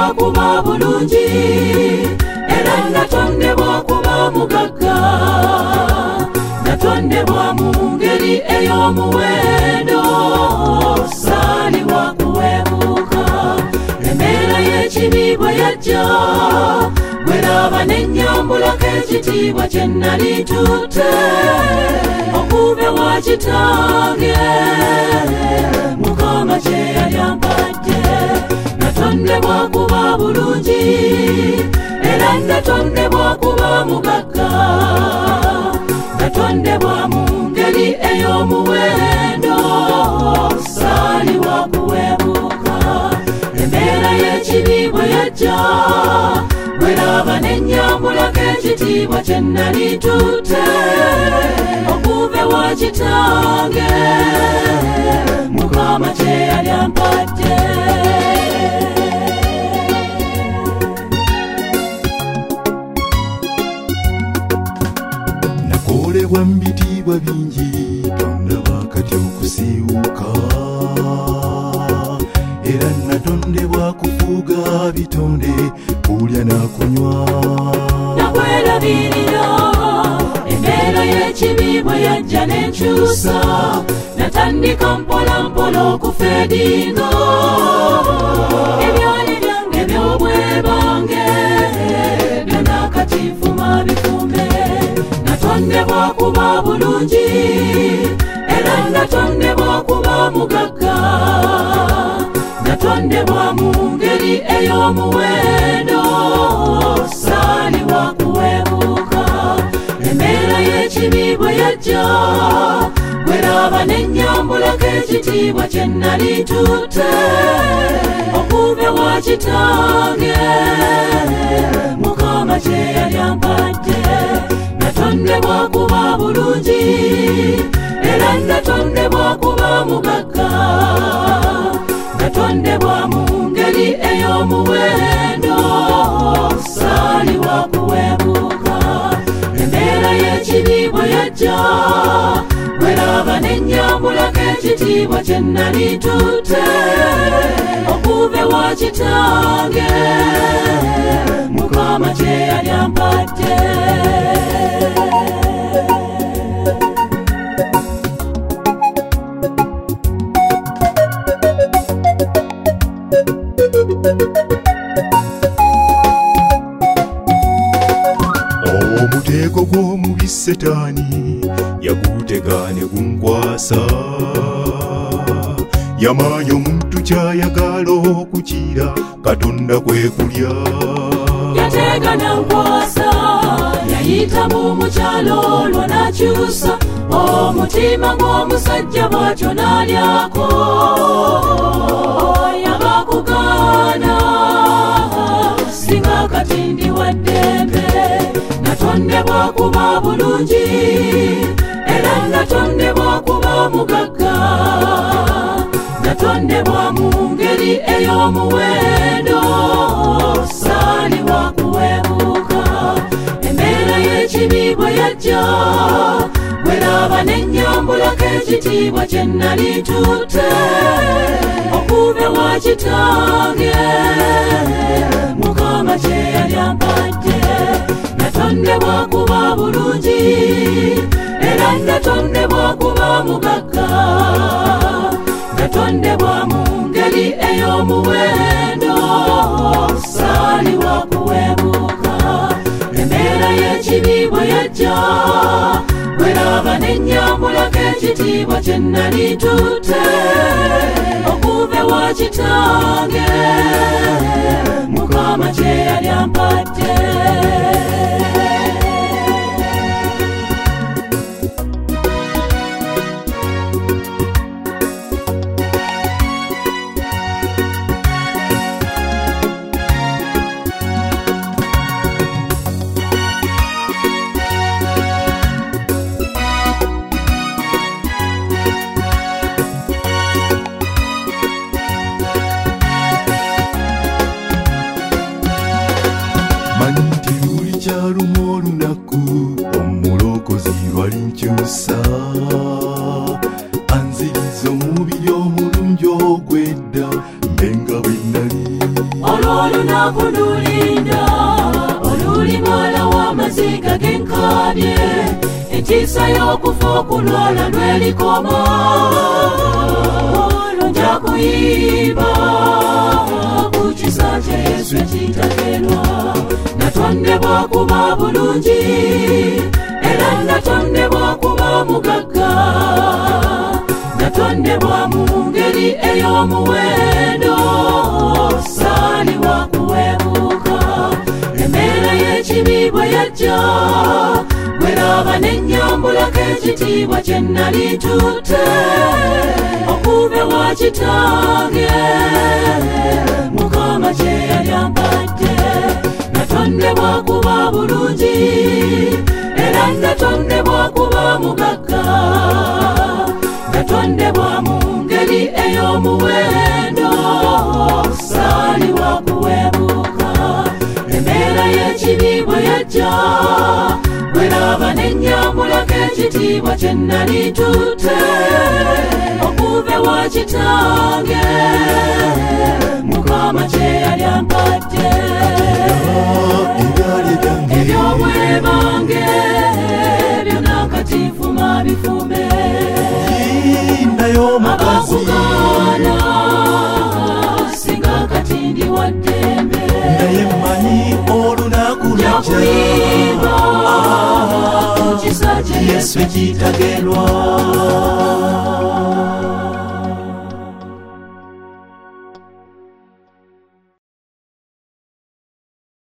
bwakuba bulungi era natondebwa kuba mugagga natondebwa mu ngeri ey'omuwendo saalibwa kuweebuuka embeera y'ekibi bwe yajja bweraba n'ennyambulako ekitiibwa kye nali ntutte okuve wa kitange Mukama kye yali ampadde natondebwa kuba bulungi era natondebwa kuba mugagga natondebwa mu ngeri ey'omuwendo saalibwa kuweebuuka embeera y'ekibi bwe yajja bweraba n'ennyambulako ekitiibwa kye nali ntutte okuve wa kitange Mukama kye yali ampadde nakolebwa mu bitiibwa bingi tondaba kati okusiiwuka era natondebwa kufuga bitonde kulya nakunywa nakwerabirira embeera y'ekibi bwe yajja n'enkyusa natandika mpolampola okufeedinga ebyali byange by'obwebange byonna kati nfuma bifumbe natondebwa kuba bulungi era natondebwa kuba mugagga natondebwa mu ngeri ey'omuwendo saalibwa kuweebuuka embeera y'ekibi bwe yajja bweraba n'ennyambulako ekitiibwa kye nali ntutte okuve wa kitange Mukama kye yali ampadde natondebwa kuba bulungi era natondebwa kuba mugagga natondebwa mu ngeri ey'omuwendo saalibwa kuweebuuka embeera y'ekibi bwe yajja bweraba n'ennyambulako ekitiibwa kye nali ntutte okuve wa kitange Mukama kye yali ampadde omuteeko gw'omubi Setaani yagutega ne gunkwasa yamanya omuntu kyayagala okukira Katonda kwe kulya yatega nankwasa yayita mu mukyalo olwo n'akyusa omutima gw'omusajja bw'atyo n'alyako yabakugaana singa kati ndi wa ddembe natondebwa kuba bulungi era natondebwa kuba mugagga natondebwa mu ngeri ey'omuwendo saalibwa kuweebuuka embeera y'ekibi bwe yajja bweraba n'ennyambulako ekitiibwa kye nali ntutte okuve wa kitange Mukama kye yali ampadde natondebwa kuba bulungi era natondebwa kuba mugagga natondebwa mu ngeri ey'omuwendo saalibwa kuweebuuka embeera y'ekibi bwe yajja bweraba n'ennyambulako ekitiibwa kye nali ntutte okuve wa kitange Mukama kye yali ampadde linkyusa anziriza omubiri omulungi ogwedda mbenga bwe nali olw'oluna kunulinda oluli mwala w'amaziga genkabye entiisa y'okufa okulwala lwelikoma nja kuyiba ku kisa kya Yesu ekitakelwa natondebwa kuba bulungi era natondebwa kuba mugagga natondebwa mu ngeri ey'omuwendo saaliwa kuweebuuka embeera y'ekibi bwe yajja bweraba n'ennyambulako ekitiibwa kye nnali tutte okuva ewa kitange Mukama kye yali ampadde natondebwa kuba bulungi era natondebwa kuba mugagga natondebwa mu ngeri ey'omuwendo saaliwa kuweebuuka embeera y'ekibi bwe yajja bweraba n'ennyambulako ekitiibwa kye nnali tutte okuva ewa kitange Mukama kye yali ampadde ebyobwebange byonna kati nfuma bifume abakugaana singa kati ndi wa ddembe naye mmanyi olunaku jakuyiba ku kisa kya Yesu ekitakelwa